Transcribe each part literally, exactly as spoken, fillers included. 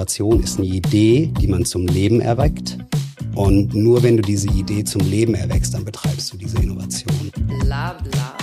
Innovation ist eine Idee, die man zum Leben erweckt. Und nur wenn du diese Idee zum Leben erweckst, dann betreibst du diese Innovation. Bla bla.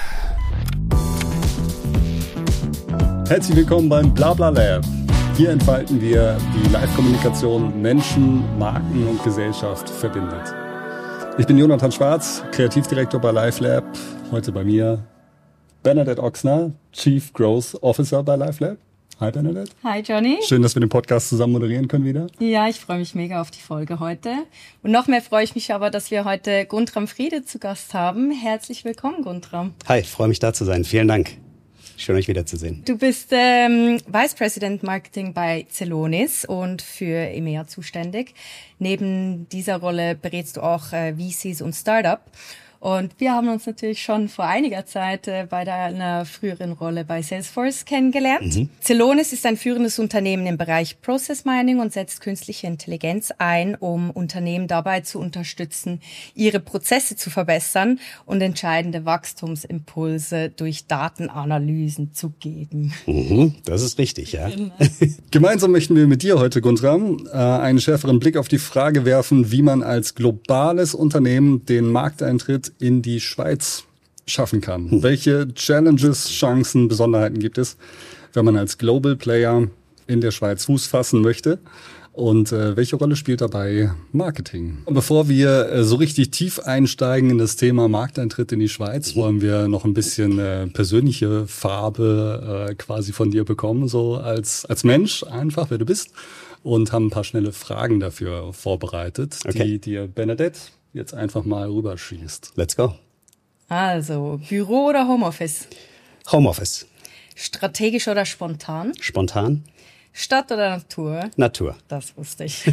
Herzlich willkommen beim Blabla Lab. Hier entfalten wir, wie Live-Kommunikation Menschen, Marken und Gesellschaft verbindet. Ich bin Jonathan Schwarz, Kreativdirektor bei LiveLab. Heute bei mir Bernadette Ochsner, Chief Growth Officer bei LiveLab. Hi Bernadette. Hi Johnny. Schön, dass wir den Podcast zusammen moderieren können wieder. Ja, ich freue mich mega auf die Folge heute. Und noch mehr freue ich mich aber, dass wir heute Guntram Friede zu Gast haben. Herzlich willkommen, Guntram. Hi, freue mich da zu sein. Vielen Dank. Schön, euch wiederzusehen. Du bist ähm, Vice President Marketing bei Celonis und für E M E A zuständig. Neben dieser Rolle berätst du auch äh, V Cs und Startup. Und wir haben uns natürlich schon vor einiger Zeit äh, bei deiner früheren Rolle bei Salesforce kennengelernt. Mhm. Celonis ist ein führendes Unternehmen im Bereich Process Mining und setzt künstliche Intelligenz ein, um Unternehmen dabei zu unterstützen, ihre Prozesse zu verbessern und entscheidende Wachstumsimpulse durch Datenanalysen zu geben. Mhm, das ist richtig, ja. Genau. Gemeinsam möchten wir mit dir heute, Guntram, äh, einen schärferen Blick auf die Frage werfen, wie man als globales Unternehmen den Markteintritt in die Schweiz schaffen kann. Hm. Welche Challenges, Chancen, Besonderheiten gibt es, wenn man als Global Player in der Schweiz Fuß fassen möchte? Und äh, welche Rolle spielt dabei Marketing? Und bevor wir äh, so richtig tief einsteigen in das Thema Markteintritt in die Schweiz, wollen wir noch ein bisschen äh, persönliche Farbe äh, quasi von dir bekommen, so als als Mensch einfach, wer du bist, und haben ein paar schnelle Fragen dafür vorbereitet, okay, die dir Bernadette jetzt einfach mal rüberschießt. Let's go. Also, Büro oder Homeoffice? Homeoffice. Strategisch oder spontan? Spontan. Stadt oder Natur? Natur. Das wusste ich.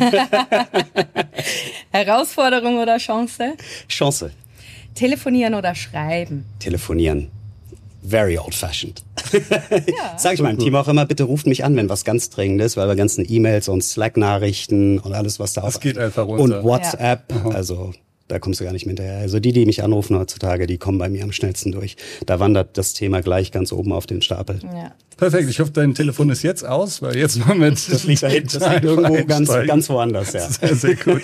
Herausforderung oder Chance? Chance. Telefonieren oder schreiben? Telefonieren. Very old-fashioned. Ja. Sag ich meinem Team auch immer, bitte ruft mich an, wenn was ganz dringend ist, weil wir ganzen E-Mails und Slack-Nachrichten und alles, was da das auf... geht einfach runter. Und WhatsApp, ja. Also da kommst du gar nicht mehr hinterher. Also die, die mich anrufen heutzutage, die kommen bei mir am schnellsten durch. Da wandert das Thema gleich ganz oben auf den Stapel. Ja. Perfekt, ich hoffe, dein Telefon ist jetzt aus, weil jetzt wollen wir... Das liegt, das liegt irgendwo ganz, ganz woanders, ja. Sehr, sehr gut.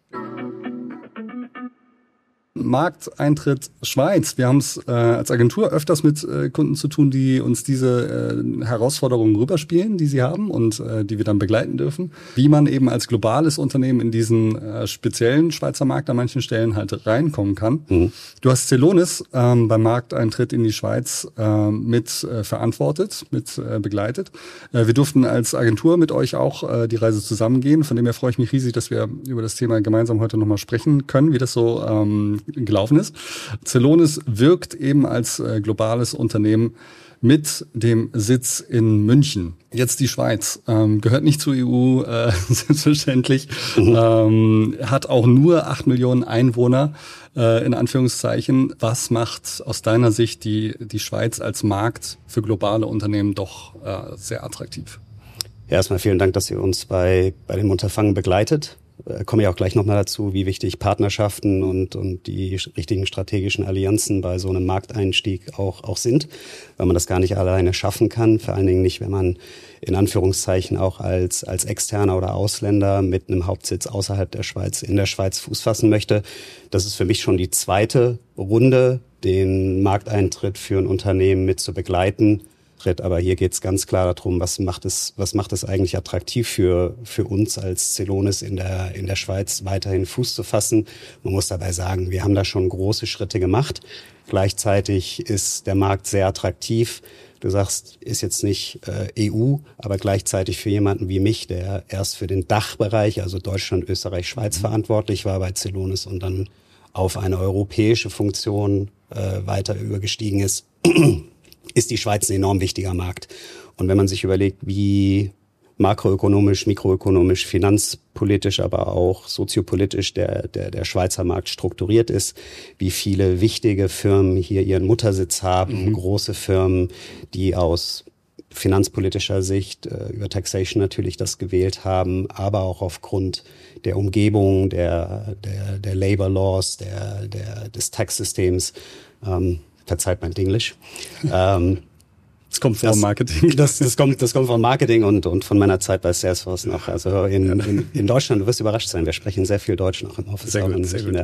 Markteintritt Schweiz. Wir haben es äh, als Agentur öfters mit äh, Kunden zu tun, die uns diese äh, Herausforderungen rüberspielen, die sie haben und äh, die wir dann begleiten dürfen. Wie man eben als globales Unternehmen in diesen äh, speziellen Schweizer Markt an manchen Stellen halt reinkommen kann. Mhm. Du hast Celonis ähm, beim Markteintritt in die Schweiz äh, mit äh, verantwortet, mit äh, begleitet. Äh, wir durften als Agentur mit euch auch äh, die Reise zusammengehen. Von dem her freue ich mich riesig, dass wir über das Thema gemeinsam heute nochmal sprechen können, wie das so ähm, gelaufen ist. Celonis wirkt eben als äh, globales Unternehmen mit dem Sitz in München. Jetzt die Schweiz, ähm, gehört nicht zur E U, äh, selbstverständlich, mhm. ähm, hat auch nur acht Millionen Einwohner, äh, in Anführungszeichen. Was macht aus deiner Sicht die, die Schweiz als Markt für globale Unternehmen doch äh, sehr attraktiv? Ja, erstmal vielen Dank, dass ihr uns bei, bei dem Unterfangen begleitet. Äh, komme ich auch gleich nochmal dazu, wie wichtig Partnerschaften und, und die richtigen strategischen Allianzen bei so einem Markteinstieg auch, auch sind, weil man das gar nicht alleine schaffen kann, vor allen Dingen nicht, wenn man in Anführungszeichen auch als, als Externer oder Ausländer mit einem Hauptsitz außerhalb der Schweiz in der Schweiz Fuß fassen möchte. Das ist für mich schon die zweite Runde, den Markteintritt für ein Unternehmen mit zu begleiten. Aber hier geht es ganz klar darum, was macht es, was macht es eigentlich attraktiv für für uns als Celonis in der in der Schweiz weiterhin Fuß zu fassen. Man muss dabei sagen, wir haben da schon große Schritte gemacht. Gleichzeitig ist der Markt sehr attraktiv. Du sagst, ist jetzt nicht äh, E U, aber gleichzeitig für jemanden wie mich, der erst für den Dachbereich, also Deutschland, Österreich, Schweiz verantwortlich war bei Celonis und dann auf eine europäische Funktion äh, weiter übergestiegen ist, ist die Schweiz ein enorm wichtiger Markt. Und wenn man sich überlegt, wie makroökonomisch, mikroökonomisch, finanzpolitisch, aber auch soziopolitisch der, der, der Schweizer Markt strukturiert ist, wie viele wichtige Firmen hier ihren Muttersitz haben, mhm. große Firmen, die aus finanzpolitischer Sicht äh, über Taxation natürlich das gewählt haben, aber auch aufgrund der Umgebung, der, der, der Labor Laws, der, der, des Tax-Systems, ähm, verzeiht mein Dinglish, ähm, Das kommt vom Marketing. Das, das, kommt, das kommt vom Marketing und, und von meiner Zeit bei Salesforce noch. Also in, in, in Deutschland, du wirst überrascht sein, wir sprechen sehr viel Deutsch noch im Office. Sehr gut, sehr gut.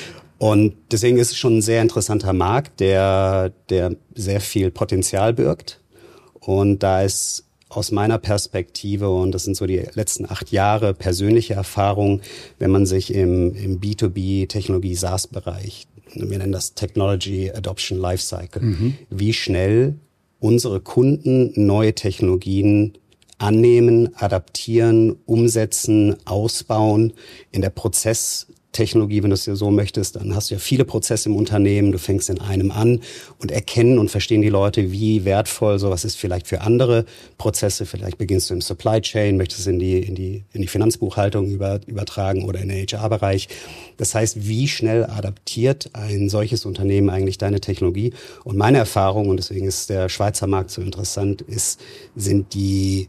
Und deswegen ist es schon ein sehr interessanter Markt, der, der sehr viel Potenzial birgt. Und da ist aus meiner Perspektive, und das sind so die letzten acht Jahre persönliche Erfahrung, wenn man sich im, im B zwei B Technologie SaaS-Bereich, wir nennen das Technology Adoption Lifecycle, mhm. wie schnell unsere Kunden neue Technologien annehmen, adaptieren, umsetzen, ausbauen in der Prozess Technologie, wenn du es dir so möchtest, dann hast du ja viele Prozesse im Unternehmen, du fängst in einem an und erkennen und verstehen die Leute, wie wertvoll sowas ist vielleicht für andere Prozesse. Vielleicht beginnst du im Supply Chain, möchtest in die, in die, in die Finanzbuchhaltung über, übertragen oder in den H R-Bereich. Das heißt, wie schnell adaptiert ein solches Unternehmen eigentlich deine Technologie? Und meine Erfahrung, und deswegen ist der Schweizer Markt so interessant, ist, sind die,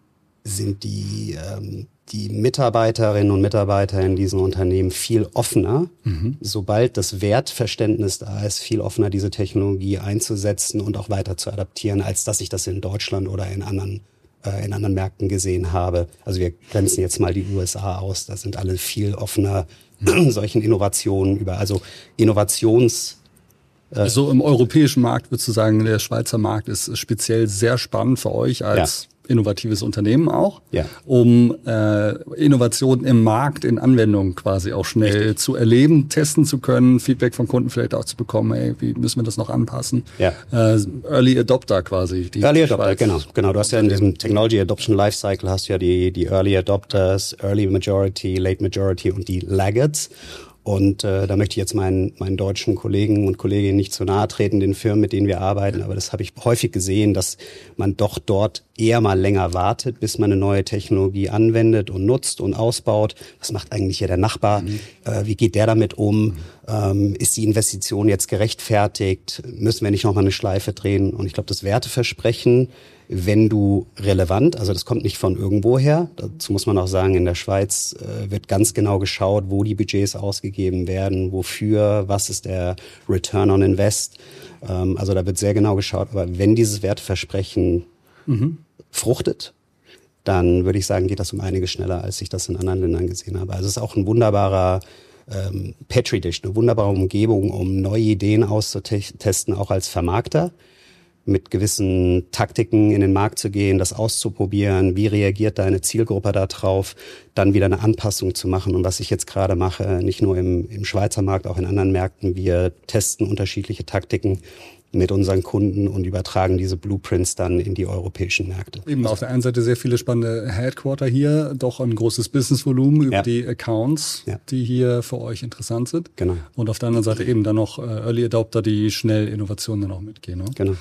sind die, ähm, die Mitarbeiterinnen und Mitarbeiter in diesen Unternehmen viel offener, mhm. sobald das Wertverständnis da ist, viel offener diese Technologie einzusetzen und auch weiter zu adaptieren, als dass ich das in Deutschland oder in anderen äh, in anderen Märkten gesehen habe. Also wir grenzen jetzt mal die U S A aus, da sind alle viel offener mhm. solchen Innovationen über, also Innovations äh, So im europäischen Markt würdest du sagen, der Schweizer Markt ist speziell sehr spannend für euch als ja. innovatives Unternehmen auch, ja. um äh, Innovationen im Markt, in Anwendung quasi auch schnell Richtig. zu erleben, testen zu können, Feedback von Kunden vielleicht auch zu bekommen, ey, wie müssen wir das noch anpassen? Ja. Äh, Early Adopter quasi. Die Early Adopter, genau. genau. Du hast ja in diesem Technology Adoption Lifecycle hast du ja die, die Early Adopters, Early Majority, Late Majority und die Laggards. Und äh, da möchte ich jetzt meinen, meinen deutschen Kollegen und Kolleginnen nicht zu nahe treten, den Firmen, mit denen wir arbeiten. Aber das habe ich häufig gesehen, dass man doch dort eher mal länger wartet, bis man eine neue Technologie anwendet und nutzt und ausbaut. Was macht eigentlich hier der Nachbar? Mhm. Äh, wie geht der damit um? Mhm. Ähm, ist die Investition jetzt gerechtfertigt? Müssen wir nicht nochmal eine Schleife drehen? Und ich glaube, das Werteversprechen, wenn du relevant, also das kommt nicht von irgendwo her, dazu muss man auch sagen, in der Schweiz äh, wird ganz genau geschaut, wo die Budgets ausgegeben werden, wofür, was ist der Return on Invest. Ähm, also da wird sehr genau geschaut, aber wenn dieses Werteversprechen mhm. fruchtet, dann würde ich sagen, geht das um einiges schneller, als ich das in anderen Ländern gesehen habe. Also es ist auch ein wunderbarer ähm, Petri-Dish, eine wunderbare Umgebung, um neue Ideen auszutesten, auch als Vermarkter, mit gewissen Taktiken in den Markt zu gehen, das auszuprobieren, wie reagiert deine Zielgruppe da drauf, dann wieder eine Anpassung zu machen. Und was ich jetzt gerade mache, nicht nur im, im Schweizer Markt, auch in anderen Märkten, wir testen unterschiedliche Taktiken mit unseren Kunden und übertragen diese Blueprints dann in die europäischen Märkte. Eben auf der einen Seite sehr viele spannende Headquarter hier, doch ein großes Businessvolumen über ja. die Accounts, ja. die hier für euch interessant sind. Genau. Und auf der anderen Seite eben dann noch Early Adopter, die schnell Innovationen dann auch mitgehen. Ne? Genau.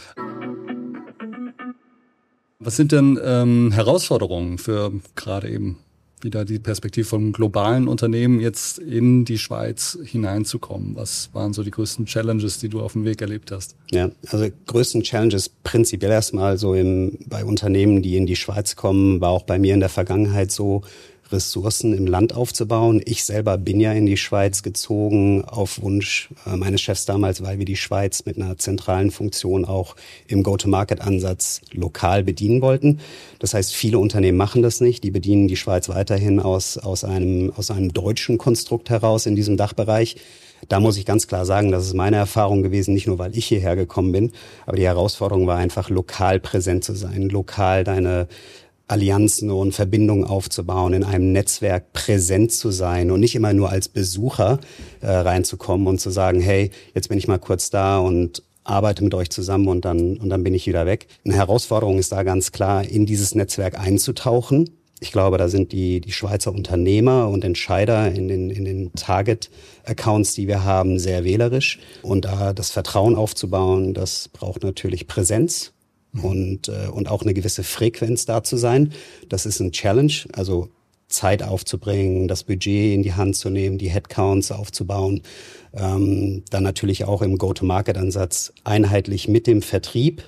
Was sind denn ähm, Herausforderungen für gerade eben wieder die Perspektive von globalen Unternehmen jetzt in die Schweiz hineinzukommen? Was waren so die größten Challenges, die du auf dem Weg erlebt hast? Ja, also größten Challenges prinzipiell erstmal so im, bei Unternehmen, die in die Schweiz kommen, war auch bei mir in der Vergangenheit so, Ressourcen im Land aufzubauen. Ich selber bin ja in die Schweiz gezogen auf Wunsch äh, meines Chefs damals, weil wir die Schweiz mit einer zentralen Funktion auch im Go-to-Market-Ansatz lokal bedienen wollten. Das heißt, viele Unternehmen machen das nicht. Die bedienen die Schweiz weiterhin aus, aus einem, aus einem deutschen Konstrukt heraus in diesem Dachbereich. Da muss ich ganz klar sagen, das ist meine Erfahrung gewesen, nicht nur, weil ich hierher gekommen bin, aber die Herausforderung war einfach, lokal präsent zu sein, lokal deine Allianzen und Verbindungen aufzubauen, in einem Netzwerk präsent zu sein und nicht immer nur als Besucher äh, reinzukommen und zu sagen, hey, jetzt bin ich mal kurz da und arbeite mit euch zusammen und dann und dann bin ich wieder weg. Eine Herausforderung ist da ganz klar, in dieses Netzwerk einzutauchen. Ich glaube, da sind die die Schweizer Unternehmer und Entscheider in den in den Target-Accounts, die wir haben, sehr wählerisch. Und da das Vertrauen aufzubauen, das braucht natürlich Präsenz. Und, äh, und auch eine gewisse Frequenz da zu sein. Das ist ein Challenge, also Zeit aufzubringen, das Budget in die Hand zu nehmen, die Headcounts aufzubauen. Ähm, dann natürlich auch im Go-to-Market-Ansatz einheitlich mit dem Vertrieb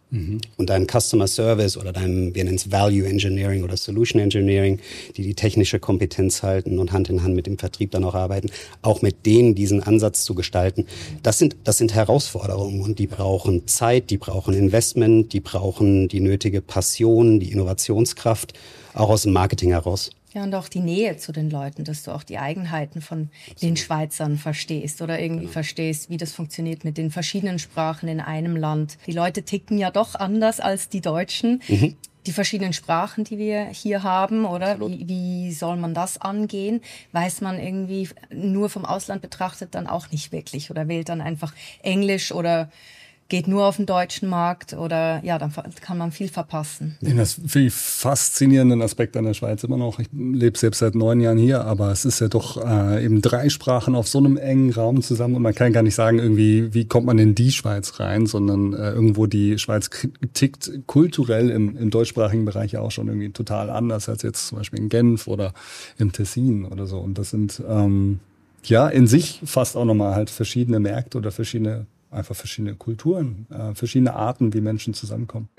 Mhm. Und deinem Customer Service oder deinem, wir nennen es Value Engineering oder Solution Engineering, die die technische Kompetenz halten und Hand in Hand mit dem Vertrieb dann auch arbeiten, auch mit denen diesen Ansatz zu gestalten. Das sind, das sind Herausforderungen und die brauchen Zeit, die brauchen Investment, die brauchen die nötige Passion, die Innovationskraft, auch aus dem Marketing heraus. Ja, und auch die Nähe zu den Leuten, dass du auch die Eigenheiten von Absolut. Den Schweizern verstehst oder irgendwie genau. verstehst, wie das funktioniert mit den verschiedenen Sprachen in einem Land. Die Leute ticken ja doch anders als die Deutschen. Mhm. Die verschiedenen Sprachen, die wir hier haben, oder wie, wie soll man das angehen? Weiß man irgendwie nur vom Ausland betrachtet dann auch nicht wirklich oder wählt dann einfach Englisch oder geht nur auf den deutschen Markt oder ja, dann kann man viel verpassen. Das finde ich faszinierenden Aspekt an der Schweiz immer noch. Ich lebe selbst seit neun Jahren hier, aber es ist ja doch äh, eben drei Sprachen auf so einem engen Raum zusammen und man kann gar nicht sagen, irgendwie, wie kommt man in die Schweiz rein, sondern äh, irgendwo die Schweiz tickt kulturell im, im deutschsprachigen Bereich auch schon irgendwie total anders als jetzt zum Beispiel in Genf oder im Tessin oder so. Und das sind ähm, ja in sich fast auch nochmal halt verschiedene Märkte oder verschiedene Einfach verschiedene Kulturen, äh, verschiedene Arten, wie Menschen zusammenkommen.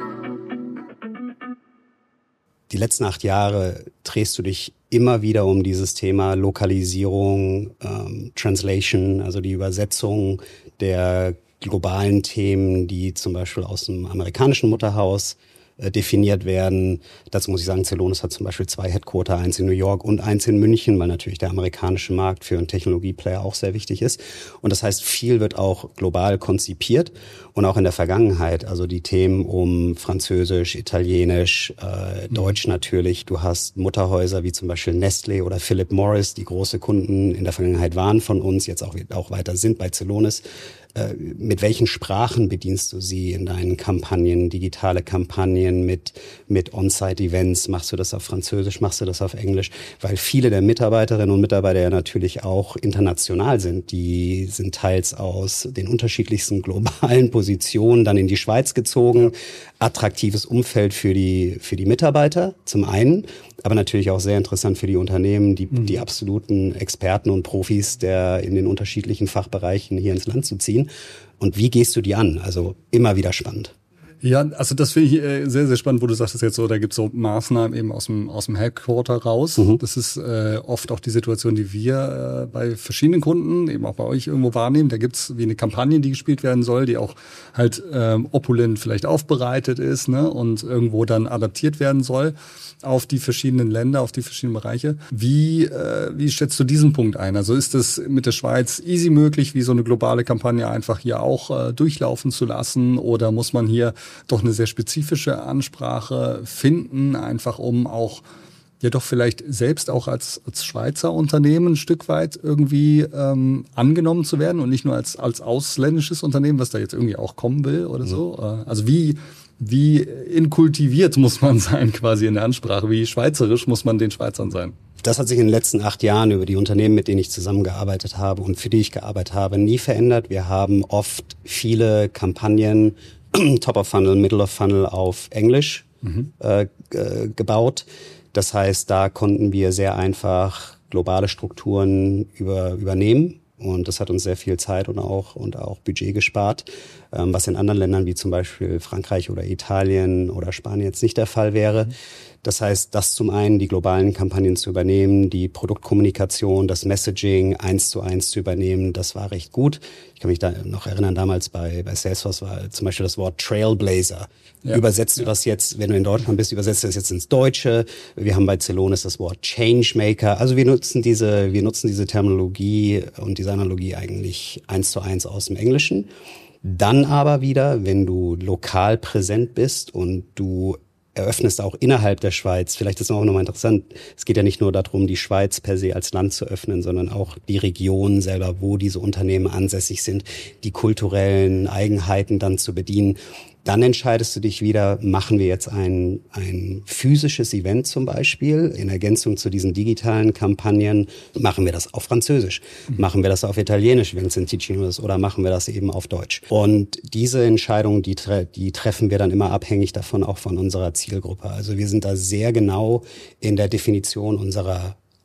Die letzten acht Jahre drehst du dich immer wieder um dieses Thema Lokalisierung, ähm, Translation, also die Übersetzung der globalen Themen, die zum Beispiel aus dem amerikanischen Mutterhaus äh, definiert werden. Dazu muss ich sagen, Celonis hat zum Beispiel zwei Headquarter, eins in New York und eins in München, weil natürlich der amerikanische Markt für einen Technologieplayer auch sehr wichtig ist. Und das heißt, viel wird auch global konzipiert und auch in der Vergangenheit, also die Themen um Französisch, Italienisch, äh, mhm. Deutsch natürlich. Du hast Mutterhäuser wie zum Beispiel Nestlé oder Philip Morris, die große Kunden in der Vergangenheit waren von uns, jetzt auch, auch weiter sind bei Celonis. Äh, mit welchen Sprachen bedienst du sie in deinen Kampagnen, digitale Kampagnen mit, mit On-Site-Events? Machst du das auf Französisch, machst du das auf Englisch? Weil viele der Mitarbeiterinnen und Mitarbeiter ja natürlich auch international sind. Die sind teils aus den unterschiedlichsten globalen Positionen dann in die Schweiz gezogen. Attraktives Umfeld für die, für die Mitarbeiter zum einen, aber natürlich auch sehr interessant für die Unternehmen, die, mhm. die absoluten Experten und Profis der in den unterschiedlichen Fachbereichen hier ins Land zu ziehen. Und wie gehst du die an? Also immer wieder spannend. Ja, also das finde ich äh, sehr, sehr spannend, wo du sagst, jetzt so, da gibt's so Maßnahmen eben aus dem aus dem Headquarter raus. Mhm. Das ist äh, oft auch die Situation, die wir äh, bei verschiedenen Kunden, eben auch bei euch irgendwo wahrnehmen. Da gibt's wie eine Kampagne, die gespielt werden soll, die auch halt ähm, opulent vielleicht aufbereitet ist, ne, und irgendwo dann adaptiert werden soll auf die verschiedenen Länder, auf die verschiedenen Bereiche. Wie äh, wie schätzt du diesen Punkt ein? Also ist es mit der Schweiz easy möglich, wie so eine globale Kampagne einfach hier auch äh, durchlaufen zu lassen, oder muss man hier doch eine sehr spezifische Ansprache finden, einfach um auch ja doch vielleicht selbst auch als, als Schweizer Unternehmen ein Stück weit irgendwie ähm, angenommen zu werden und nicht nur als, als ausländisches Unternehmen, was da jetzt irgendwie auch kommen will oder so. Mhm. Also wie, wie inkultiviert muss man sein quasi in der Ansprache, wie schweizerisch muss man den Schweizern sein? Das hat sich in den letzten acht Jahren über die Unternehmen, mit denen ich zusammengearbeitet habe und für die ich gearbeitet habe, nie verändert. Wir haben oft viele Kampagnen Top of Funnel, Middle of Funnel auf Englisch mhm. äh, g- gebaut. Das heißt, da konnten wir sehr einfach globale Strukturen über, übernehmen. Und das hat uns sehr viel Zeit und auch, und auch Budget gespart, ähm, was in anderen Ländern wie zum Beispiel Frankreich oder Italien oder Spanien jetzt nicht der Fall wäre. Mhm. Das heißt, das zum einen, die globalen Kampagnen zu übernehmen, die Produktkommunikation, das Messaging eins zu eins zu übernehmen, das war recht gut. Ich kann mich da noch erinnern, damals bei, bei Salesforce war zum Beispiel das Wort Trailblazer. Ja. Übersetzt du das jetzt, wenn du in Deutschland bist, übersetzt du das jetzt ins Deutsche. Wir haben bei Celonis das Wort Changemaker. Also wir nutzen diese, wir nutzen diese Terminologie und diese Analogie eigentlich eins zu eins aus dem Englischen. Dann aber wieder, wenn du lokal präsent bist und du eröffnest auch innerhalb der Schweiz, vielleicht ist es auch nochmal interessant, es geht ja nicht nur darum, die Schweiz per se als Land zu öffnen, sondern auch die Region selber, wo diese Unternehmen ansässig sind, die kulturellen Eigenheiten dann zu bedienen. Dann entscheidest du dich wieder, machen wir jetzt ein, ein physisches Event zum Beispiel, in Ergänzung zu diesen digitalen Kampagnen, machen wir das auf Französisch, mhm. machen wir das auf Italienisch, wenn es in Ticino ist, oder machen wir das eben auf Deutsch. Und diese Entscheidungen, die, die treffen wir dann immer abhängig davon, auch von unserer Zielgruppe. Also wir sind da sehr genau in der Definition unserer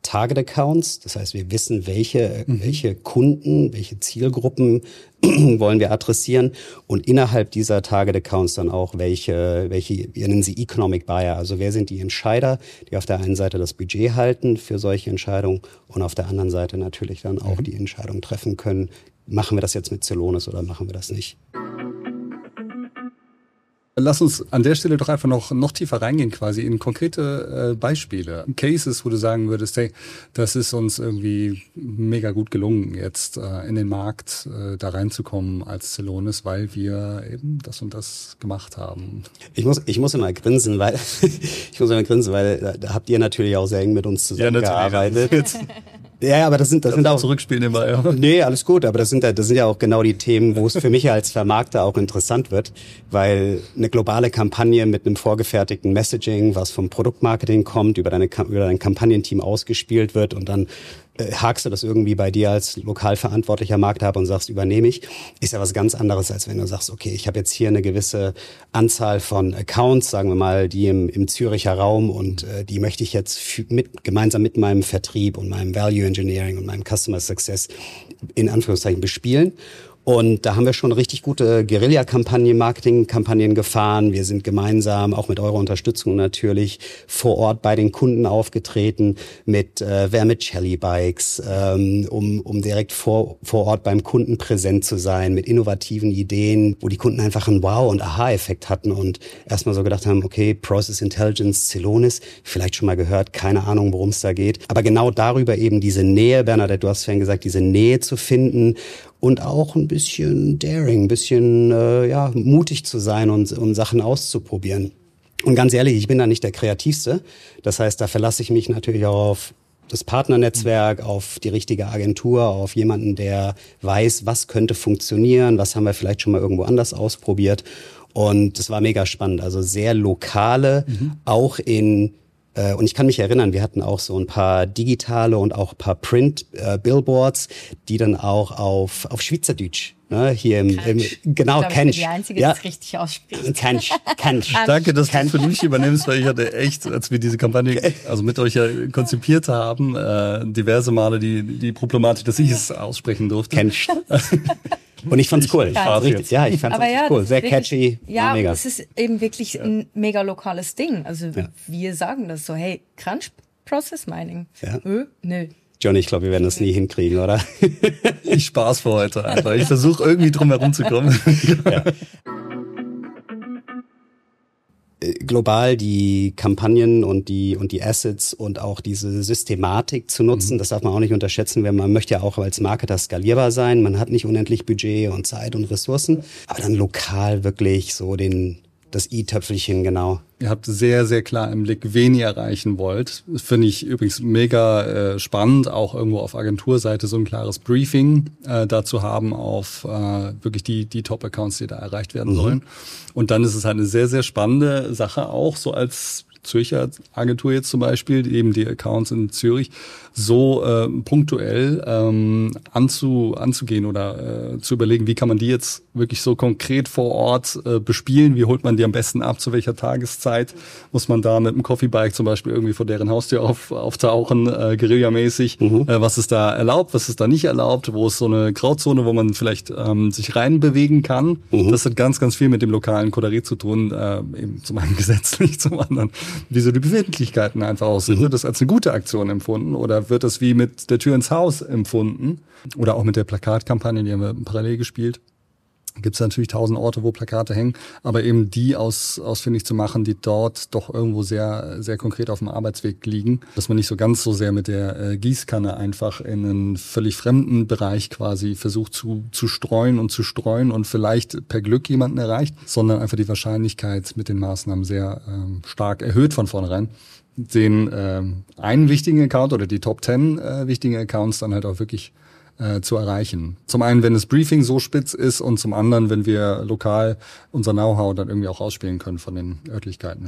Target Accounts. Das heißt, wir wissen, welche, mhm. welche Kunden, welche Zielgruppen wollen wir adressieren und innerhalb dieser Target Accounts dann auch welche, welche, wir nennen sie Economic Buyer. Also wer sind die Entscheider, die auf der einen Seite das Budget halten für solche Entscheidungen und auf der anderen Seite natürlich dann auch mhm. die Entscheidung treffen können, machen wir das jetzt mit Celonis oder machen wir das nicht? Lass uns an der Stelle doch einfach noch noch tiefer reingehen, quasi in konkrete äh, Beispiele, Cases, wo du sagen würdest, hey, das ist uns irgendwie mega gut gelungen, jetzt äh, in den Markt äh, da reinzukommen als Celonis, weil wir eben das und das gemacht haben. Ich muss ich muss immer grinsen, weil ich muss immer grinsen, weil da, da habt ihr natürlich auch sehr eng mit uns zusammengearbeitet. Ja, ja, aber das sind das, das sind auch zurückspielen immer. Ja. Nee, alles gut, aber das sind das sind ja auch genau die Themen, wo es für mich als Vermarkter auch interessant wird, weil eine globale Kampagne mit einem vorgefertigten Messaging, was vom Produktmarketing kommt, über deine über dein Kampagnenteam ausgespielt wird und dann äh, hakst du das irgendwie bei dir als lokal verantwortlicher Markthaber und sagst, übernehme ich, ist ja was ganz anderes, als wenn du sagst, okay, ich habe jetzt hier eine gewisse Anzahl von Accounts, sagen wir mal, die im, im Züricher Raum und äh, die möchte ich jetzt f- mit gemeinsam mit meinem Vertrieb und meinem Value Engineering und meinem Customer Success in Anführungszeichen bespielen. Und da haben wir schon richtig gute Guerilla-Kampagnen, Marketing-Kampagnen gefahren. Wir sind gemeinsam, auch mit eurer Unterstützung natürlich, vor Ort bei den Kunden aufgetreten mit äh, Vermicelli-Bikes, ähm, um, um direkt vor, vor Ort beim Kunden präsent zu sein, mit innovativen Ideen, wo die Kunden einfach einen Wow- und Aha-Effekt hatten und erstmal so gedacht haben, okay, Process Intelligence, Celonis, vielleicht schon mal gehört, keine Ahnung, worum es da geht. Aber genau darüber eben diese Nähe, Bernadette, du hast vorhin gesagt, diese Nähe zu finden und auch ein bisschen daring, ein bisschen äh, ja mutig zu sein und, und Sachen auszuprobieren. Und ganz ehrlich, ich bin da nicht der Kreativste. Das heißt, da verlasse ich mich natürlich auch auf das Partnernetzwerk, auf die richtige Agentur, auf jemanden, der weiß, was könnte funktionieren, was haben wir vielleicht schon mal irgendwo anders ausprobiert. Und das war mega spannend. Also sehr lokale, mhm. auch in Und ich kann mich erinnern, wir hatten auch so ein paar digitale und auch ein paar Print-Billboards, die dann auch auf auf Schweizerdeutsch, ne, hier im, im genau, Kensch. Die einzige, ja. Die das richtig ausspricht. Kensch, Kensch. Danke, dass du für mich übernimmst, weil ich hatte echt, als wir diese Kampagne also mit euch ja konzipiert haben, äh, diverse Male die die Problematik, dass ich es aussprechen durfte. Kensch. Und ich fand's cool. Ich fand's richtig, ja, ich fand's richtig ja, cool. Sehr wirklich, catchy. Ja, mega. Das ist eben wirklich ja. ein mega lokales Ding. Also ja. wir sagen das so, hey, Crunch Process Mining. Ja. Ö, nö. Johnny, ich glaube, wir werden das nie hinkriegen, oder? Ich Spaß für heute einfach. Ich versuche irgendwie drum herum zu kommen. Ja. Global die Kampagnen und die und die Assets und auch diese Systematik zu nutzen, mhm. das darf man auch nicht unterschätzen, weil man möchte ja auch als Marketer skalierbar sein. Man hat nicht unendlich Budget und Zeit und Ressourcen, aber dann lokal wirklich so den das i-Töpfelchen, genau. Ihr habt sehr, sehr klar im Blick, wen ihr erreichen wollt. Das finde ich übrigens mega äh, spannend, auch irgendwo auf Agenturseite so ein klares Briefing äh, dazu haben auf äh, wirklich die die Top-Accounts, die da erreicht werden mhm. sollen. Und dann ist es halt eine sehr, sehr spannende Sache auch, so als Zürcher Agentur jetzt zum Beispiel, eben die Accounts in Zürich, so äh, punktuell ähm, anzu, anzugehen oder äh, zu überlegen, wie kann man die jetzt wirklich so konkret vor Ort äh, bespielen, wie holt man die am besten ab, zu welcher Tageszeit, muss man da mit dem Coffee-Bike zum Beispiel irgendwie vor deren Haustür auf, auftauchen, äh, guerillamäßig, mhm. äh, was ist da erlaubt, was ist da nicht erlaubt, wo ist so eine Grauzone, wo man vielleicht ähm, sich reinbewegen kann. Mhm. Das hat ganz, ganz viel mit dem lokalen Kolorit zu tun, äh, eben zum einen gesetzlich, zum anderen wie so die Befindlichkeiten einfach aussehen. Mhm. Wird das als eine gute Aktion empfunden oder wird das wie mit der Tür ins Haus empfunden? Oder auch mit der Plakatkampagne, die haben wir parallel gespielt. Gibt es natürlich tausend Orte, wo Plakate hängen, aber eben die aus, ausfindig zu machen, die dort doch irgendwo sehr, sehr konkret auf dem Arbeitsweg liegen, dass man nicht so ganz so sehr mit der äh, Gießkanne einfach in einen völlig fremden Bereich quasi versucht zu, zu streuen und zu streuen und vielleicht per Glück jemanden erreicht, sondern einfach die Wahrscheinlichkeit mit den Maßnahmen sehr ähm, stark erhöht von vornherein, den ähm, einen wichtigen Account oder die Top Ten äh, wichtigen Accounts dann halt auch wirklich Äh, zu erreichen. Zum einen, wenn das Briefing so spitz ist und zum anderen, wenn wir lokal unser Know-how dann irgendwie auch ausspielen können von den Örtlichkeiten her. Ja.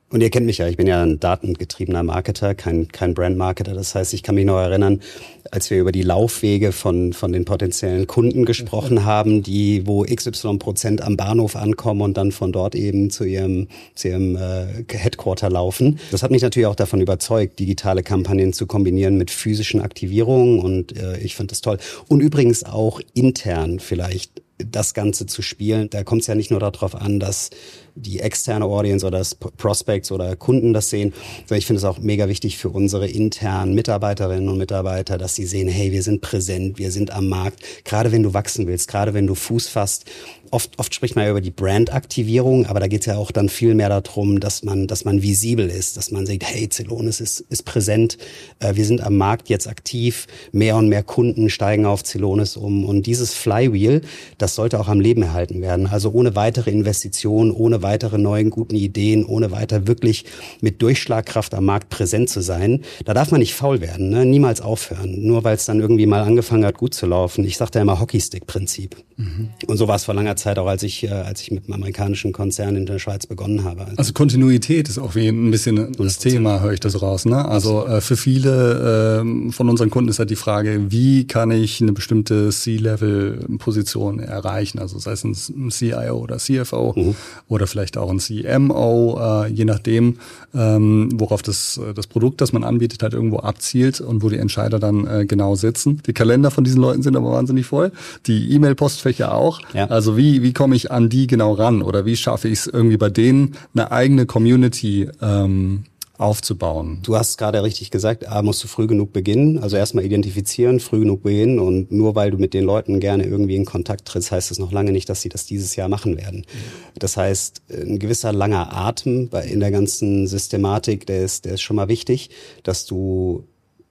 Und ihr kennt mich ja, ich bin ja ein datengetriebener Marketer, kein, kein Brandmarketer. Das heißt, ich kann mich noch erinnern, als wir über die Laufwege von, von den potenziellen Kunden gesprochen haben, die, wo X Y Prozent am Bahnhof ankommen und dann von dort eben zu ihrem, zu ihrem äh, Headquarter laufen. Das hat mich natürlich auch davon überzeugt, digitale Kampagnen zu kombinieren mit physischen Aktivierungen und äh, ich fand das toll. Und übrigens auch intern vielleicht das Ganze zu spielen. Da kommt es ja nicht nur darauf an, dass die externe Audience oder das Prospects oder Kunden das sehen, sondern ich finde es auch mega wichtig für unsere internen Mitarbeiterinnen und Mitarbeiter, dass sie sehen, hey, wir sind präsent, wir sind am Markt. Gerade wenn du wachsen willst, gerade wenn du Fuß fasst. Oft, oft spricht man ja über die Brandaktivierung, aber da geht es ja auch dann viel mehr darum, dass man, dass man visibel ist, dass man sieht, hey, Celonis ist, ist präsent, äh, wir sind am Markt jetzt aktiv, mehr und mehr Kunden steigen auf Celonis um und dieses Flywheel, das sollte auch am Leben erhalten werden. Also ohne weitere Investitionen, ohne weitere neuen guten Ideen, ohne weiter wirklich mit Durchschlagkraft am Markt präsent zu sein. Da darf man nicht faul werden, ne? Niemals aufhören, nur weil es dann irgendwie mal angefangen hat, gut zu laufen. Ich sage da immer Hockeystick-Prinzip. Mhm. Und so war es vor langer Zeit auch, als ich, als ich mit einem amerikanischen Konzern in der Schweiz begonnen habe. Also Kontinuität ist auch ein bisschen das hundert Prozent Thema, höre ich das raus. Ne? Also äh, für viele äh, von unseren Kunden ist halt die Frage, wie kann ich eine bestimmte C-Level-Position erreichen? Also sei es ein C I O oder C F O mhm. oder vielleicht auch ein C M O, äh, je nachdem, ähm, worauf das, das Produkt, das man anbietet, halt irgendwo abzielt und wo die Entscheider dann äh, genau sitzen. Die Kalender von diesen Leuten sind aber wahnsinnig voll. Die E-Mail-Postfächer auch. Ja. Also wie, wie komme ich an die genau ran? Oder wie schaffe ich es irgendwie bei denen, eine eigene Community ähm, aufzubauen? Du hast gerade richtig gesagt, A, musst du früh genug beginnen. Also erstmal identifizieren, früh genug beginnen. Und nur weil du mit den Leuten gerne irgendwie in Kontakt trittst, heißt es noch lange nicht, dass sie das dieses Jahr machen werden. Das heißt, ein gewisser langer Atem in der ganzen Systematik, der ist, der ist schon mal wichtig, dass du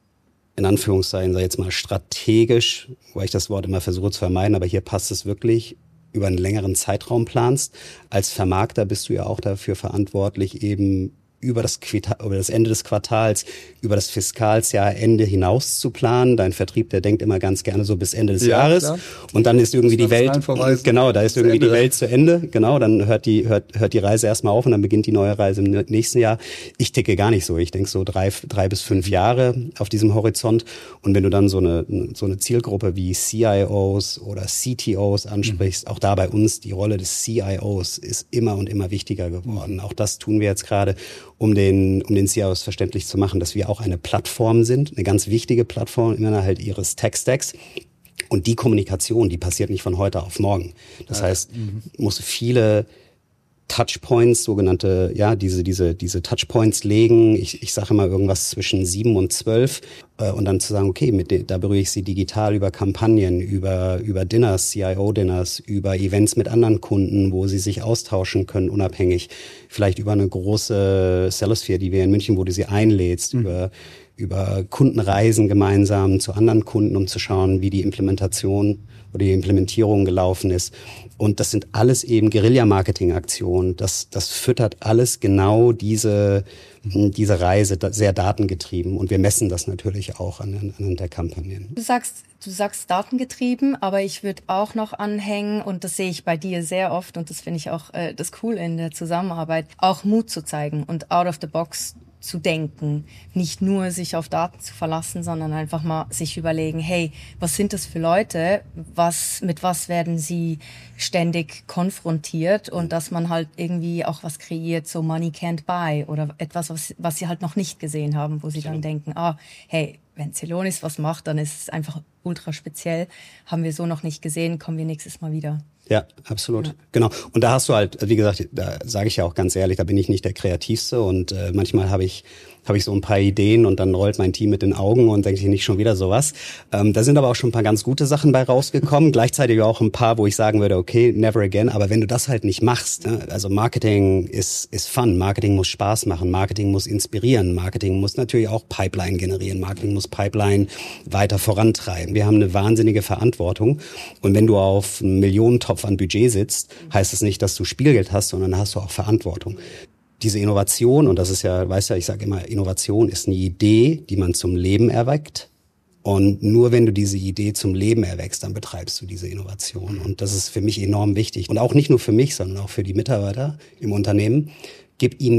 in Anführungszeichen, sag ich jetzt mal, strategisch, weil ich das Wort immer versuche zu vermeiden, aber hier passt es wirklich, über einen längeren Zeitraum planst. Als Vermarkter bist du ja auch dafür verantwortlich, eben über das, Quartal, über das Ende des Quartals, über das Fiskalsjahrende hinaus zu planen. Dein Vertrieb, der denkt immer ganz gerne so bis Ende des ja, Jahres. Klar. Und dann ist irgendwie die Welt, genau, da ist irgendwie die Welt zu Ende. Genau, dann hört die, hört, hört die Reise erstmal auf und dann beginnt die neue Reise im nächsten Jahr. Ich ticke gar nicht so. Ich denke so drei, drei bis fünf Jahre auf diesem Horizont. Und wenn du dann so eine, so eine Zielgruppe wie C I Os oder C T Os ansprichst, mhm. auch da bei uns, die Rolle des C I Os ist immer und immer wichtiger geworden. Mhm. Auch das tun wir jetzt gerade, um den, um den C I Os verständlich zu machen, dass wir auch eine Plattform sind, eine ganz wichtige Plattform innerhalb ihres Tech-Stacks. Und die Kommunikation, die passiert nicht von heute auf morgen. Das heißt, mhm. musst du viele Touchpoints, sogenannte, ja, diese, diese, diese Touchpoints legen. Ich, ich sage immer irgendwas zwischen sieben und zwölf. Äh, und dann zu sagen, okay, mit de, da berühre ich sie digital über Kampagnen, über, über Dinners, C I O-Dinners, über Events mit anderen Kunden, wo sie sich austauschen können, unabhängig. Vielleicht über eine große Cellosphere, die wir in München, wo du sie einlädst, mhm. über, über Kundenreisen gemeinsam zu anderen Kunden, um zu schauen, wie die Implementation oder die Implementierung gelaufen ist. Und das sind alles eben Guerilla-Marketing-Aktionen. Das, das füttert alles genau diese, diese Reise, sehr datengetrieben. Und wir messen das natürlich auch an, an der Kampagnen. Du sagst, du sagst datengetrieben, aber ich würde auch noch anhängen, und das sehe ich bei dir sehr oft, und das finde ich auch äh, das Coole in der Zusammenarbeit, auch Mut zu zeigen und out of the box zu denken, nicht nur sich auf Daten zu verlassen, sondern einfach mal sich überlegen, hey, was sind das für Leute, was, mit was werden sie ständig konfrontiert, und dass man halt irgendwie auch was kreiert, so Money Can't Buy oder etwas, was, was sie halt noch nicht gesehen haben, wo sie dann denken, ah, hey, wenn Celonis was macht, dann ist es einfach ultra speziell, haben wir so noch nicht gesehen, kommen wir nächstes Mal wieder. Ja, absolut. Ja. Genau. Und da hast du halt, wie gesagt, da sage ich ja auch ganz ehrlich, da bin ich nicht der Kreativste und äh, manchmal habe ich habe ich so ein paar Ideen und dann rollt mein Team mit den Augen und denke ich nicht schon wieder sowas. Ähm, da sind aber auch schon ein paar ganz gute Sachen bei rausgekommen, gleichzeitig auch ein paar, wo ich sagen würde, okay, never again, aber wenn du das halt nicht machst, ne? Also Marketing ist ist Fun, Marketing muss Spaß machen, Marketing muss inspirieren, Marketing muss natürlich auch Pipeline generieren, Marketing muss Pipeline weiter vorantreiben. Wir haben eine wahnsinnige Verantwortung, und wenn du auf einen Millionentopf an Budget sitzt, heißt es nicht, dass du Spielgeld hast, sondern hast du auch Verantwortung. Diese Innovation, und das ist ja, weißt ja, ich sage immer, Innovation ist eine Idee, die man zum Leben erweckt. Und nur wenn du diese Idee zum Leben erweckst, dann betreibst du diese Innovation. Und das ist für mich enorm wichtig. Und auch nicht nur für mich, sondern auch für die Mitarbeiter im Unternehmen. Gib ihnen den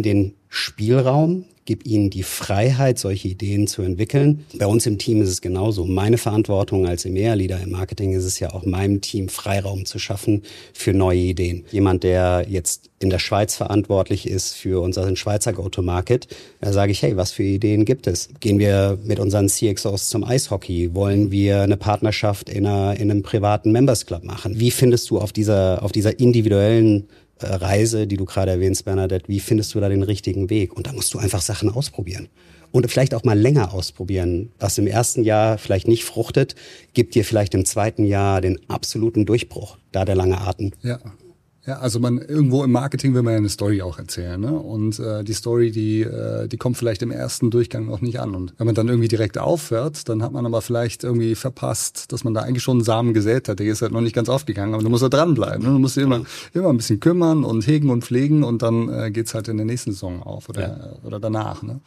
Spielraum, gib ihnen die Freiheit, solche Ideen zu entwickeln. Bei uns im Team ist es genauso. Meine Verantwortung als E M E A-Leader im Marketing ist es ja auch, meinem Team Freiraum zu schaffen für neue Ideen. Jemand, der jetzt in der Schweiz verantwortlich ist für unseren Schweizer Go-to-Market, da sage ich, hey, was für Ideen gibt es? Gehen wir mit unseren C X Os zum Eishockey? Wollen wir eine Partnerschaft in, einer, in einem privaten Members Club machen? Wie findest du auf dieser, auf dieser individuellen Reise, die du gerade erwähnst, Bernadette, wie findest du da den richtigen Weg? Und da musst du einfach Sachen ausprobieren. Und vielleicht auch mal länger ausprobieren. Was im ersten Jahr vielleicht nicht fruchtet, gibt dir vielleicht im zweiten Jahr den absoluten Durchbruch. Da der lange Atem. Ja. Ja, also man irgendwo im Marketing will man ja eine Story auch erzählen, ne? Und äh, die Story, die äh, die kommt vielleicht im ersten Durchgang noch nicht an. Und wenn man dann irgendwie direkt aufhört, dann hat man aber vielleicht irgendwie verpasst, dass man da eigentlich schon einen Samen gesät hat. Der ist halt noch nicht ganz aufgegangen, aber du musst da dranbleiben. Ne? Du musst dich immer immer ein bisschen kümmern und hegen und pflegen und dann äh, geht's halt in der nächsten Saison auf oder ja. oder danach, ne?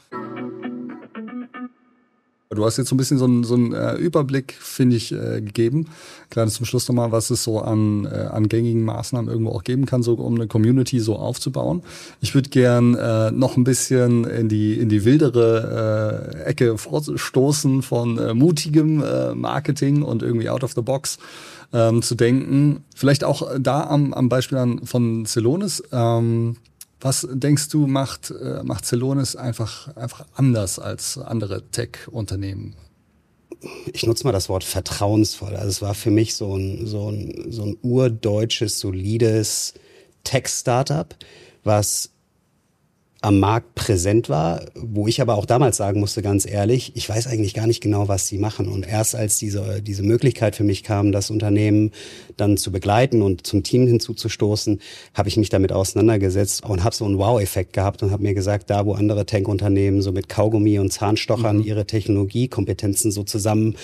Du hast jetzt so ein bisschen so einen, so einen äh, Überblick, finde ich, äh, gegeben. Gerade zum Schluss nochmal, was es so an, äh, an gängigen Maßnahmen irgendwo auch geben kann, so um eine Community so aufzubauen. Ich würde gern äh, noch ein bisschen in die in die wildere äh, Ecke vorstoßen von äh, mutigem äh, Marketing und irgendwie out of the box ähm, zu denken. Vielleicht auch da am, am Beispiel an, von Celonis. Ähm, Was denkst du, macht, äh, macht Celonis einfach, einfach anders als andere Tech-Unternehmen? Ich nutze mal das Wort vertrauensvoll. Also es war für mich so ein, so ein, so ein urdeutsches, solides Tech-Startup, was am Markt präsent war, wo ich aber auch damals sagen musste, ganz ehrlich, ich weiß eigentlich gar nicht genau, was sie machen. Und erst als diese diese Möglichkeit für mich kam, das Unternehmen dann zu begleiten und zum Team hinzuzustoßen, habe ich mich damit auseinandergesetzt und habe so einen Wow-Effekt gehabt und habe mir gesagt, da wo andere Tech-Unternehmen so mit Kaugummi und Zahnstochern mhm. ihre Technologiekompetenzen so zusammen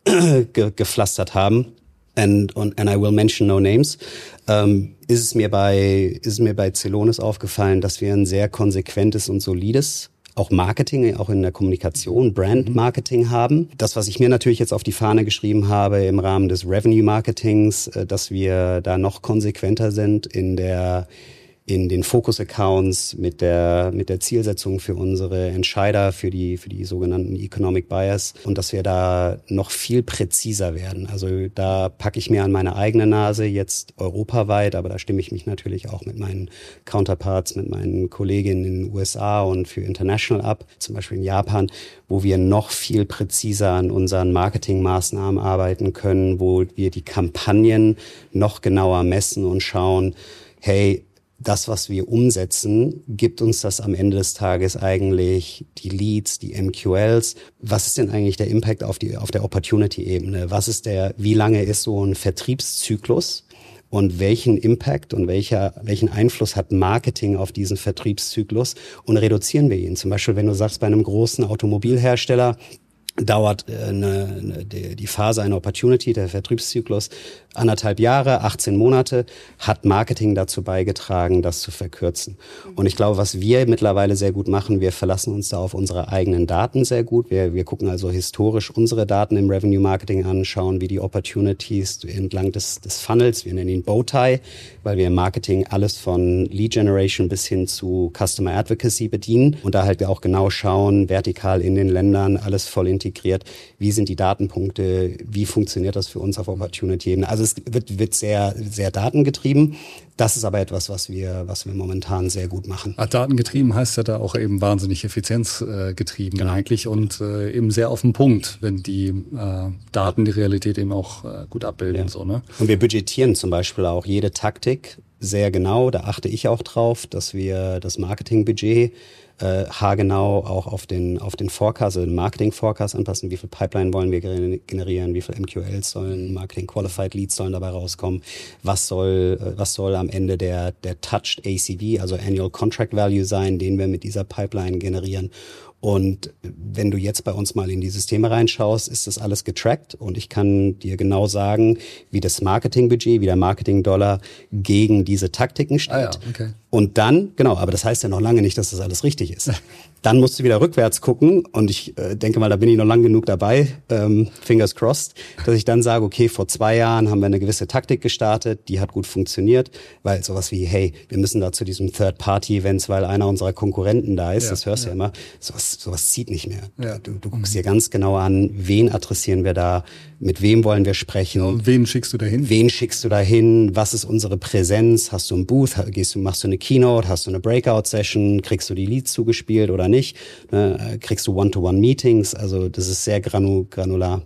ge- gepflastert haben, and, and, and I will mention no names, ähm, ist es mir bei, ist es mir bei Celonis aufgefallen, dass wir ein sehr konsequentes und solides auch Marketing, auch in der Kommunikation, Brand-Marketing haben. Das, was ich mir natürlich jetzt auf die Fahne geschrieben habe im Rahmen des Revenue-Marketings, dass wir da noch konsequenter sind in der in den Focus-Accounts mit der mit der Zielsetzung für unsere Entscheider, für die für die sogenannten Economic Buyers und dass wir da noch viel präziser werden. Also da packe ich mir an meine eigene Nase jetzt europaweit, aber da stimme ich mich natürlich auch mit meinen Counterparts, mit meinen Kolleginnen in den U S A und für International ab, zum Beispiel in Japan, wo wir noch viel präziser an unseren Marketingmaßnahmen arbeiten können, wo wir die Kampagnen noch genauer messen und schauen, hey, das, was wir umsetzen, gibt uns das am Ende des Tages eigentlich die Leads, die M Q Ls. Was ist denn eigentlich der Impact auf die, auf der Opportunity-Ebene? Was ist der, wie lange ist so ein Vertriebszyklus? Und welchen Impact und welcher, welchen Einfluss hat Marketing auf diesen Vertriebszyklus? Und reduzieren wir ihn? Zum Beispiel, wenn du sagst, bei einem großen Automobilhersteller, dauert äh, eine, eine, die, die Phase einer Opportunity, der Vertriebszyklus, anderthalb Jahre, achtzehn Monate, hat Marketing dazu beigetragen, das zu verkürzen. Und ich glaube, was wir mittlerweile sehr gut machen, wir verlassen uns da auf unsere eigenen Daten sehr gut. Wir, wir gucken also historisch unsere Daten im Revenue Marketing an, schauen, wie die Opportunities entlang des, des Funnels, wir nennen ihn Bowtie, weil wir im Marketing alles von Lead Generation bis hin zu Customer Advocacy bedienen und da halt wir auch genau schauen, vertikal in den Ländern, alles voll integriert, wie sind die Datenpunkte, wie funktioniert das für uns auf Opportunity-Ebene. Also es wird, wird sehr, sehr datengetrieben. Das ist aber etwas, was wir, was wir momentan sehr gut machen. Ah, datengetrieben heißt ja da auch eben wahnsinnig effizienzgetrieben genau. eigentlich und äh, eben sehr auf den Punkt, wenn die äh, Daten die Realität eben auch äh, gut abbilden. Ja. So, ne? Und wir budgetieren zum Beispiel auch jede Taktik sehr genau. Da achte ich auch drauf, dass wir das Marketingbudget äh, haargenau auch auf den auf den Forecast, also den Marketing-Forecast anpassen. Wie viel Pipeline wollen wir generieren? Wie viel M Q Ls sollen, Marketing-Qualified Leads sollen dabei rauskommen? Was soll äh, was soll am Ende der der Touched A C V, also Annual Contract Value sein, den wir mit dieser Pipeline generieren? Und wenn du jetzt bei uns mal in die Systeme reinschaust, ist das alles getrackt und ich kann dir genau sagen, wie das Marketingbudget, wie der Marketingdollar gegen diese Taktiken steht. Ah ja, okay. Und dann, genau, aber das heißt ja noch lange nicht, dass das alles richtig ist. Dann musst du wieder rückwärts gucken und ich äh, denke mal, da bin ich noch lang genug dabei, ähm, fingers crossed, dass ich dann sage, okay, vor zwei Jahren haben wir eine gewisse Taktik gestartet, die hat gut funktioniert, weil sowas wie, hey, wir müssen da zu diesem Third-Party-Events, weil einer unserer Konkurrenten da ist, ja, das hörst du ja. ja immer, sowas, sowas zieht nicht mehr. Ja. Du, du guckst dir ganz genau an, wen adressieren wir da, mit wem wollen wir sprechen. Ja, und wen schickst du da hin? Wen schickst du da hin? Was ist unsere Präsenz? Hast du ein Booth? Gehst du, machst du eine Keynote? Hast du eine Breakout-Session? Kriegst du die Leads zugespielt oder nicht? Ne? Kriegst du One-to-One-Meetings? Also das ist sehr granu- granular.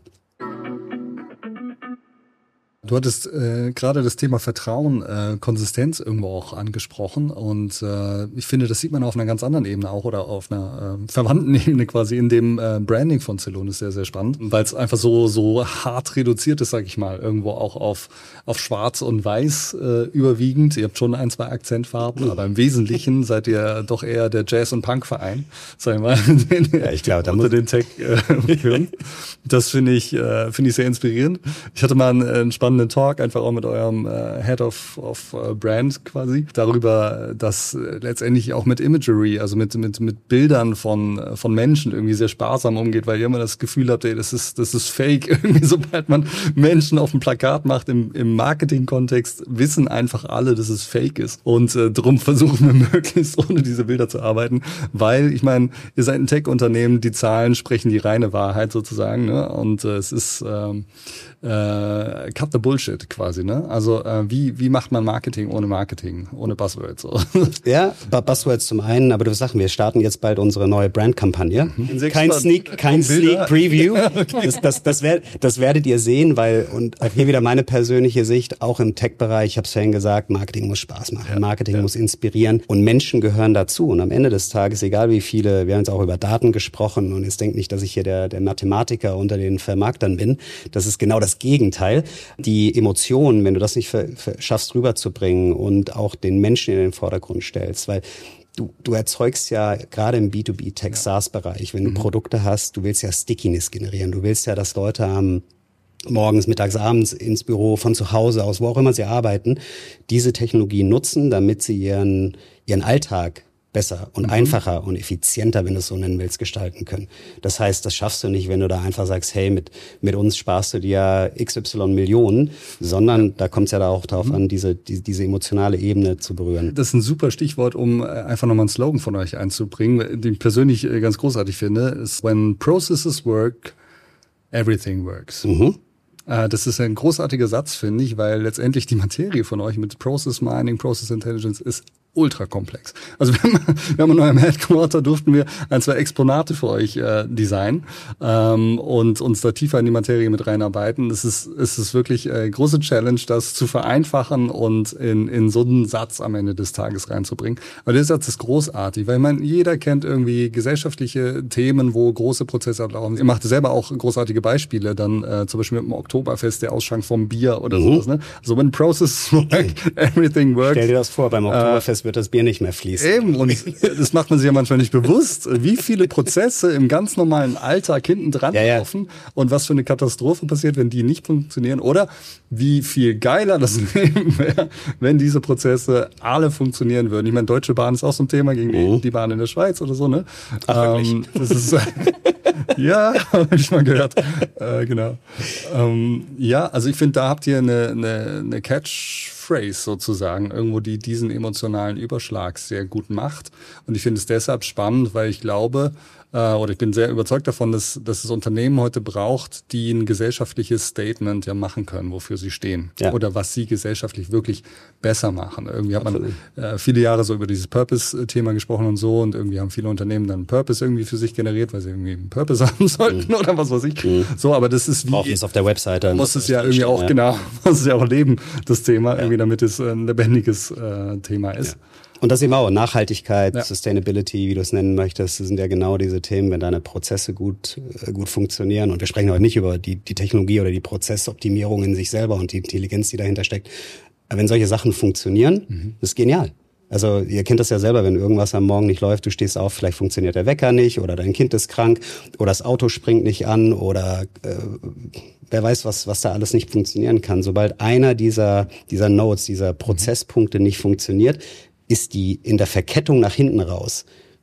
Du hattest äh, gerade das Thema Vertrauen, äh, Konsistenz irgendwo auch angesprochen und äh, ich finde, das sieht man auf einer ganz anderen Ebene auch oder auf einer äh, verwandten Ebene quasi in dem äh, Branding von Celonis sehr, sehr spannend, weil es einfach so so hart reduziert ist, sag ich mal, irgendwo auch auf auf Schwarz und Weiß äh, überwiegend. Ihr habt schon ein, zwei Akzentfarben, aber im Wesentlichen seid ihr doch eher der Jazz- und Punk-Verein, sag ich mal, den, ja, ich glaube, da unter den Tech äh, führen. Das finde ich äh, finde ich sehr inspirierend. Ich hatte mal einen, einen spannenden Talk einfach auch mit eurem äh, Head of, of uh, Brand quasi darüber, dass äh, letztendlich auch mit Imagery, also mit mit mit Bildern von von Menschen irgendwie sehr sparsam umgeht, weil ihr immer das Gefühl habt, ey, das ist das ist fake irgendwie, sobald man Menschen auf dem Plakat macht im im Marketing-Kontext, wissen einfach alle, dass es fake ist und äh, darum versuchen wir möglichst ohne diese Bilder zu arbeiten, weil ich meine, ihr seid ein Tech-Unternehmen, die Zahlen sprechen die reine Wahrheit sozusagen, ne? Und äh, es ist ähm, äh, cut the Bullshit quasi, ne? Also äh, wie wie macht man Marketing ohne Marketing, ohne Buzzwords? So. Ja, Buzzwords zum einen, aber du sagst, wir starten jetzt bald unsere neue Brand-Kampagne. Mhm. Kein Sneak, kein Sneak Preview. Okay. Das, das, das, wer, das werdet ihr sehen, weil und auch hier wieder meine persönliche Sicht, auch im Tech-Bereich, ich habe es vorhin gesagt, Marketing muss Spaß machen, ja, Marketing ja. muss inspirieren und Menschen gehören dazu. Und am Ende des Tages, egal wie viele, wir haben jetzt auch über Daten gesprochen und jetzt denkt nicht, dass ich hier der, der Mathematiker unter den Vermarktern bin. Das ist genau das Gegenteil. Die Emotionen, wenn du das nicht für, für, schaffst rüberzubringen und auch den Menschen in den Vordergrund stellst, weil du, du erzeugst ja gerade im B zwei B Tech-SaaS-Bereich, wenn du mhm. Produkte hast, du willst ja Stickiness generieren, du willst ja, dass Leute am morgens, mittags, abends ins Büro, von zu Hause aus, wo auch immer sie arbeiten, diese Technologie nutzen, damit sie ihren, ihren Alltag besser und mhm. einfacher und effizienter, wenn du es so nennen willst, gestalten können. Das heißt, das schaffst du nicht, wenn du da einfach sagst, hey, mit mit uns sparst du dir X Y Millionen, sondern ja. da kommt es ja da auch drauf mhm. an, diese die, diese emotionale Ebene zu berühren. Das ist ein super Stichwort, um einfach nochmal einen Slogan von euch einzubringen, den ich persönlich ganz großartig finde, ist when processes work, everything works. Mhm. Das ist ein großartiger Satz, finde ich, weil letztendlich die Materie von euch mit Process Mining, Process Intelligence ist ultra komplex. Also wir haben, wir haben in eurem Headquarter durften wir ein, zwei Exponate für euch äh, designen ähm, und uns da tiefer in die Materie mit reinarbeiten. Es ist, es ist wirklich eine große Challenge, das zu vereinfachen und in, in so einen Satz am Ende des Tages reinzubringen. Aber der Satz ist großartig, weil ich meine, jeder kennt irgendwie gesellschaftliche Themen, wo große Prozesse ablaufen. Ihr macht selber auch großartige Beispiele, dann äh, zum Beispiel mit dem Oktoberfest, der Ausschank vom Bier oder mhm. sowas. Ne? So when process work, everything works. Stell dir das vor, beim Oktoberfest äh, wird das Bier nicht mehr fließen. Eben, und das macht man sich ja manchmal nicht bewusst, wie viele Prozesse im ganz normalen Alltag hinten dran ja, ja. laufen und was für eine Katastrophe passiert, wenn die nicht funktionieren oder wie viel geiler das Leben wäre, wenn diese Prozesse alle funktionieren würden. Ich meine, Deutsche Bahn ist auch so ein Thema gegen mhm. die Bahn in der Schweiz oder so, ne? Ach, ähm, das ist ja, habe ich mal gehört. Äh, genau. Ähm, ja, also ich finde, da habt ihr eine, eine, eine Catchphrase sozusagen, irgendwo, die diesen emotionalen Überschlag sehr gut macht. Und ich finde es deshalb spannend, weil ich glaube, äh, oder ich bin sehr überzeugt davon, dass, dass das Unternehmen heute braucht, die ein gesellschaftliches Statement ja machen können, wofür sie stehen. Ja. Oder was sie gesellschaftlich wirklich besser machen. Irgendwie hat man äh, viele Jahre so über dieses Purpose-Thema gesprochen und so und irgendwie haben viele Unternehmen dann Purpose irgendwie für sich generiert, weil sie irgendwie einen Purpose haben sollten mhm. oder was weiß ich. Mhm. So, aber das ist wie... Brauchen es auf der Webseite. Muss es ja irgendwie auch, ja. genau, muss es ja auch leben, das Thema, ja. irgendwie, damit es ein lebendiges äh, Thema ist. Ja. Und das eben auch Nachhaltigkeit, ja. Sustainability, wie du es nennen möchtest, das sind ja genau diese Themen, wenn deine Prozesse gut gut funktionieren. Und wir sprechen heute nicht über die die Technologie oder die Prozessoptimierung in sich selber und die Intelligenz, die dahinter steckt. Aber wenn solche Sachen funktionieren, mhm. das ist genial. Also ihr kennt das ja selber, wenn irgendwas am Morgen nicht läuft, du stehst auf, vielleicht funktioniert der Wecker nicht oder dein Kind ist krank oder das Auto springt nicht an oder äh, wer weiß, was was da alles nicht funktionieren kann. Sobald einer dieser dieser Nodes, dieser Prozesspunkte nicht funktioniert, ist die in der Verkettung nach hinten raus,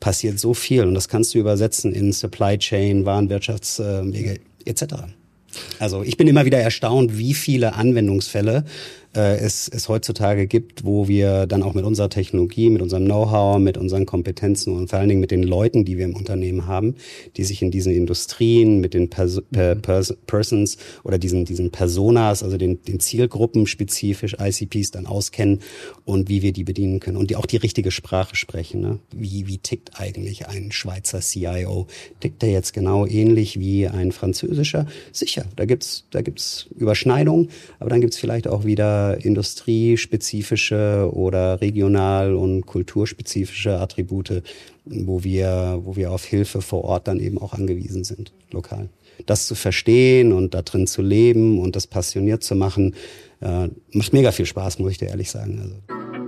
passiert so viel und das kannst du übersetzen in Supply Chain, Warenwirtschaftswege et cetera. Also ich bin immer wieder erstaunt, wie viele Anwendungsfälle äh, es, es heutzutage gibt, wo wir dann auch mit unserer Technologie, mit unserem Know-how, mit unseren Kompetenzen und vor allen Dingen mit den Leuten, die wir im Unternehmen haben, die sich in diesen Industrien, mit den Pers- per- Pers- Persons oder diesen, diesen Personas, also den, den Zielgruppen spezifisch I C Ps dann auskennen und wie wir die bedienen können und die auch die richtige Sprache sprechen. Ne? Wie, wie tickt eigentlich ein Schweizer C I O? Tickt der jetzt genau ähnlich wie ein französischer? Sicher, da gibt's, da gibt's Überschneidungen, aber dann gibt's vielleicht auch wieder industriespezifische oder regional- und kulturspezifische Attribute, wo wir, wo wir auf Hilfe vor Ort dann eben auch angewiesen sind, lokal. Das zu verstehen und da drin zu leben und das passioniert zu machen, äh, macht mega viel Spaß, muss ich dir ehrlich sagen. Also.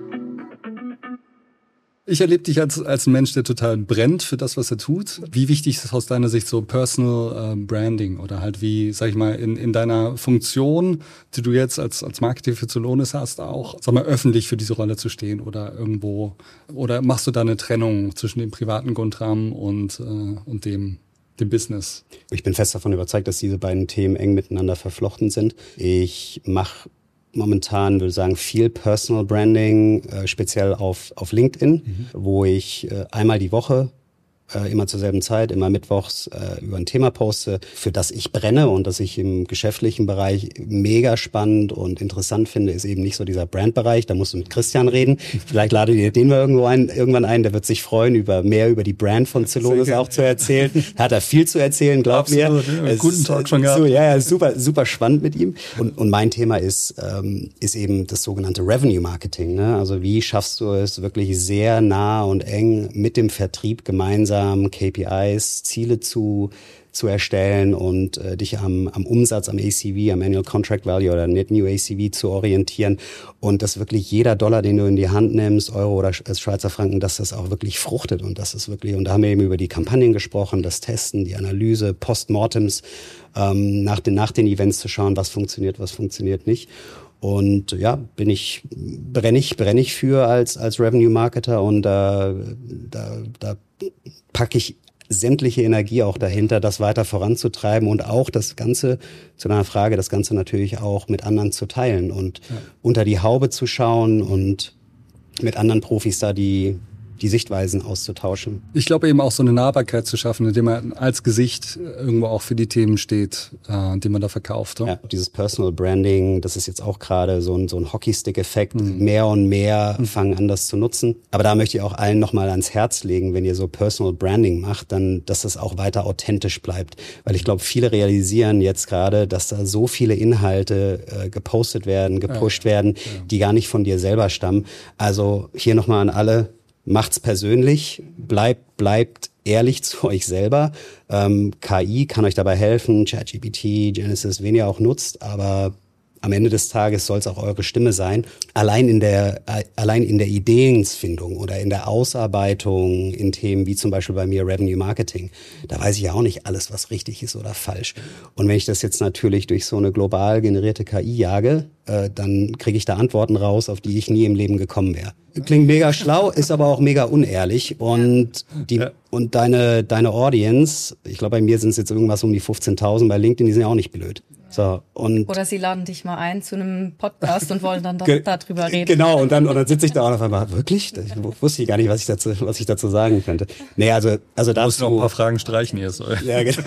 Ich erlebe dich als als ein Mensch, der total brennt für das, was er tut. Wie wichtig ist aus deiner Sicht so Personal äh, Branding oder halt wie, sag ich mal, in in deiner Funktion, die du jetzt als als Marketing für Celonis hast, auch, sag mal, öffentlich für diese Rolle zu stehen oder irgendwo, oder machst du da eine Trennung zwischen dem privaten Guntram und äh, und dem dem Business? Ich bin fest davon überzeugt, dass diese beiden Themen eng miteinander verflochten sind. Ich mache momentan, würde ich sagen, viel Personal Branding, äh, speziell auf auf LinkedIn, mhm. wo ich äh, einmal die Woche, äh, immer zur selben Zeit, immer mittwochs äh, über ein Thema poste, für das ich brenne und das ich im geschäftlichen Bereich mega spannend und interessant finde, ist eben nicht so dieser Brandbereich. Da musst du mit Christian reden. Vielleicht lade ich den mal irgendwo ein, irgendwann ein. Der wird sich freuen, über mehr über die Brand von Celonis auch zu erzählen. Hat er viel zu erzählen, glaub mir. Ja, guten Talk schon gehabt. So, ja, ja, super, super spannend mit ihm. Und, und mein Thema ist, ähm, ist eben das sogenannte Revenue Marketing. Ne? Also wie schaffst du es wirklich sehr nah und eng mit dem Vertrieb gemeinsam K P Is, Ziele zu zu erstellen und äh, dich am, am Umsatz, am A C V, am Annual Contract Value oder Net New A C V zu orientieren und dass wirklich jeder Dollar, den du in die Hand nimmst, Euro oder Schweizer Franken, dass das auch wirklich fruchtet und das ist wirklich, und da haben wir eben über die Kampagnen gesprochen, das Testen, die Analyse, Postmortems, ähm, nach den, nach den Events zu schauen, was funktioniert, was funktioniert nicht. Und ja, bin ich, brenne ich, brenne ich für als, als Revenue Marketer und da, da, da packe ich sämtliche Energie auch dahinter, das weiter voranzutreiben und auch das Ganze, zu deiner Frage, das Ganze natürlich auch mit anderen zu teilen und ja. unter die Haube zu schauen und mit anderen Profis da die die Sichtweisen auszutauschen. Ich glaube eben auch so eine Nahbarkeit zu schaffen, indem man als Gesicht irgendwo auch für die Themen steht, äh, die man da verkauft. Ja, dieses Personal Branding, das ist jetzt auch gerade so ein, so ein Hockeystick-Effekt. Mhm. Mehr und mehr mhm. fangen an, das zu nutzen. Aber da möchte ich auch allen nochmal ans Herz legen, wenn ihr so Personal Branding macht, dann, dass das auch weiter authentisch bleibt. Weil ich glaube, viele realisieren jetzt gerade, dass da so viele Inhalte äh, gepostet werden, gepusht ja, werden, ja. die gar nicht von dir selber stammen. Also hier nochmal an alle, macht's persönlich, bleibt, bleibt ehrlich zu euch selber. Ähm, K I kann euch dabei helfen, ChatGPT, Genesis, wen ihr auch nutzt, aber am Ende des Tages soll es auch eure Stimme sein. Allein in der, äh, allein in der Ideenfindung oder in der Ausarbeitung in Themen wie zum Beispiel bei mir Revenue Marketing, da weiß ich ja auch nicht alles, was richtig ist oder falsch. Und wenn ich das jetzt natürlich durch so eine global generierte K I jage, äh, dann kriege ich da Antworten raus, auf die ich nie im Leben gekommen wäre. Klingt mega schlau, ist aber auch mega unehrlich. Und die ja. und deine deine Audience, ich glaube, bei mir sind es jetzt irgendwas um die fünfzehntausend, bei LinkedIn, die sind ja auch nicht blöd. So, und oder sie laden dich mal ein zu einem Podcast und wollen dann da, darüber reden. Genau, und dann, und dann sitze ich da und auf einmal, wirklich? Ich wusste ich gar nicht, was ich dazu, was ich dazu sagen könnte. Nee, also, also da musst du noch ein paar Fragen streichen hier, soll. Ja, genau.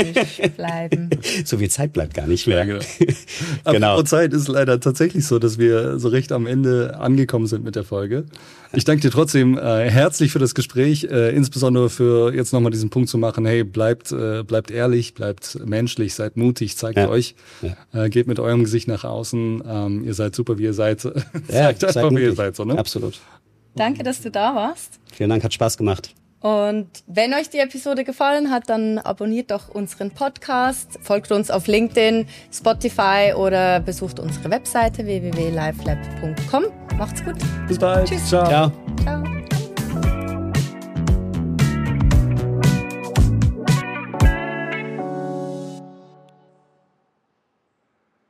bleiben. So viel Zeit bleibt gar nicht mehr. Ja, genau. genau. Aber Zeit ist leider tatsächlich so, dass wir so recht am Ende angekommen sind mit der Folge. Ich danke dir trotzdem äh, herzlich für das Gespräch, äh, insbesondere für jetzt nochmal diesen Punkt zu machen, hey, bleibt äh, bleibt ehrlich, bleibt menschlich, seid mutig, zeigt ja. euch, ja. Äh, geht mit eurem Gesicht nach außen, ähm, ihr seid super, wie ihr seid, ja, zeigt einfach, seid wie ihr seid. So, ne? Absolut. Danke, dass du da warst. Vielen Dank, hat Spaß gemacht. Und wenn euch die Episode gefallen hat, dann abonniert doch unseren Podcast, folgt uns auf LinkedIn, Spotify oder besucht unsere Webseite w w w punkt livelab punkt com. Macht's gut. Bis bald. Tschüss. Ciao. Ciao.